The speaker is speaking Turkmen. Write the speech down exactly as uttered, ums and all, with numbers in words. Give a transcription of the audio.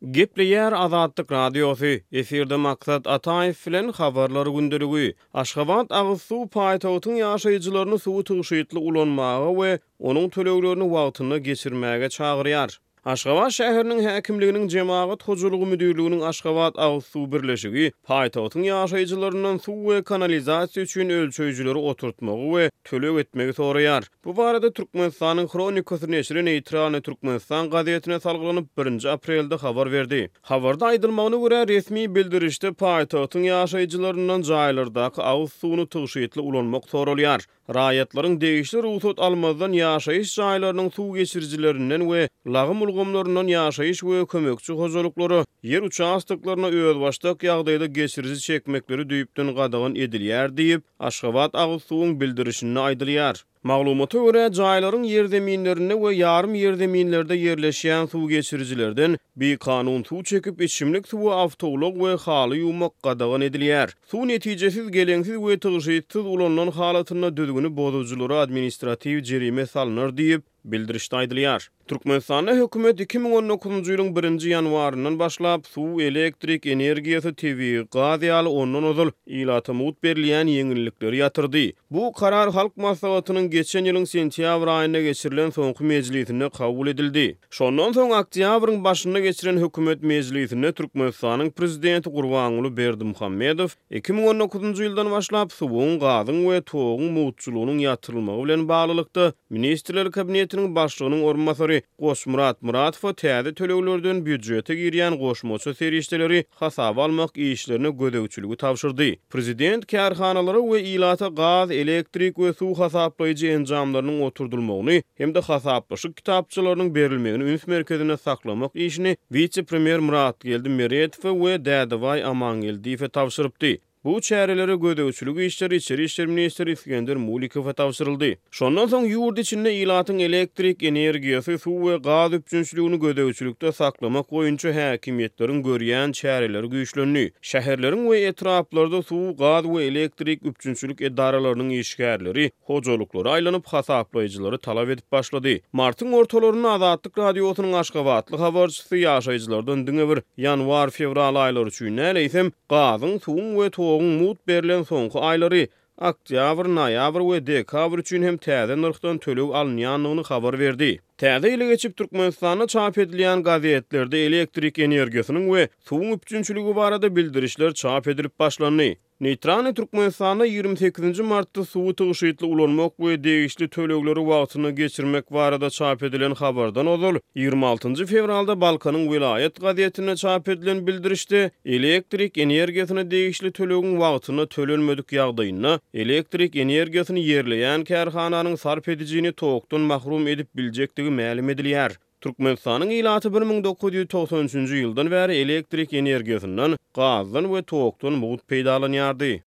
Gepleýär Azadlyk Radiosu. Eferde maksat Ataýew bilen habarlary gündeligi. Aşgabat Agsuw paýtagtyň ýaşaýjylaryny suw tygyşytly ulanmagy we onuň töleglerini wagtyna geçirmäge çagyrýar. Aşgabat şäheriniň häkimliginiň jemaat hojulugy müdürliginiň Aşgabat Agsuw birleşigi paýtagtyň ýaşaýjylarynyň suw we kanalizasiýa üçin ölçeýjileri oturtmagy we töleg etmegi soraýar. Bu barada Türkmenistanyň Kronikasy neşri Neytralny Türkmenistan gazetine salgylanyp birinji aprelde habar berdi. Habarda aýdylmagyna görä resmi bildirişde paýtagtyň ýaşaýjylaryndan jaýlardaky awuz suwuny tygyşytly ulanmak soralýar. Raýatlaryň degişli ruhsat almazdan ýaşaýyş jaýlarynyň suw geçirjilerinden we lagym ulgamlaryndan ýaşaýyş we kömekçi hojalyklary yer uçastyklaryna öz başdak ýagdaýda geçirji çekmekleri düýüpden gadagan edilýär diýip Aşgabat Agsuwyň bildirişinde aýdylýar. Maglumata görä jaýlaryň ýerdeminlerinde we ýarym ýerdeminlerde ýerleşýän suw geçirjilerden bir kanun suw çekip içimlik suwy awtolog we haly ýumak gadagan edilýär. Suw netijesiz gelensiz we tygyşytsiz ulanan halatyna düzgünü bozujulara administrativ jerime salynar diýip bildirişde aýdylýar. Türkmenistanda hökümet iki ming on dokuzunjy ýylyň birinji ýanwaryndan başlap suw, elektrik energiýasy, T V, gaz ýaly ondan ozal ilata mut berilýän ýeňillikleri ýatyrdy. Bu karar halk maslahatynyň geçen ýylyň sentýabr aýynda geçirilen soňky mejlisinde kabul edildi. Şondan soň oktýabryň başynda geçiren hökümet mejlisinde Türkmenistanyň prezidenti Gurbanuly Berdimuhammedow iki ming on dokuzunjy ýyldan başlap suwuň, gazyň we togyň mutçulugynyň ýatyrylmagy bilen baglylykda Ministrler Kabinetiniň başlygynyň orunmasary Goşmurat Muratow täze töleglerden büdjete girýän goşmaça serişdeleri hasaba almak işlerine gödäwçiligi tapşyrdy. Prezident kärhanalary we ilata gaz, elektrik we suw hasaplayjy enjamlarynyň oturdulmagyny hem-de hasaplaşyk kitapçylarynyň berilmegini üns merkezine saklamak işini vice-premier Murat Geldi-Meretow we Dädeway Amangeldiýew tapşyrypdy. Bu çäreleri gödäwçiligi işleri içeri işler ministri İskender Mulikow tapşyryldy. Şondan soň ýurt içinde ilatyň elektrik energiýasy, suw we gaz üçinçiligini gödäwçilikde saklamak boýunça häkimetleriň görýän çäreleri güýçlendi. Şäherleriň we etraplarda suw, gaz we elektrik üçinçilik edaralarynyň işgärleri, hojalyklary aýlanyp hasaplayjylary talap edip başlady. Martyň ortalaryna Azadlyk Radiosynyň Aşgabatly habarçysy ýaşaýjylardan diňe bir ýanwar-fevral aýlary üçin näleýsem gazyň, suwuň we togyň mut berilen soňky aýlary oktýabr, noýabr we dekabr üçin hem täze nyrkdan töleg alınýanlygyny habar berdi. Täze ile geçip Türkmenistanda çap edilýän gazetlerde elektrik energiýasynyň we suwuň üçinçiligi barada bildirişler çap edilip başlandy. Neytralny Türkmenistanda ýygrimi sekizinji martda suwy tygyşytly ulanmak we degişli tölegleri wagtyna geçirmek barada çap edilen habardan ozal ýygrimi altynjy fevralda Balkanyň Vilayet gazetine çap edilen bildirişde elektrik energiýasyna degişli tölegiň wagtyna tölenmedik ýagdaýyna elektrik energiýasyny ýerleýän kärhananyň sarp edijini togdan mahrum edip biljekdigi ma'lum edilýär. Türkmenistanyň ilaty bir ming dokuz ýüz togsan üçinji ýyldan bäri elektrik energiýasynyň gazdan we togdan mut peýdalanýardy.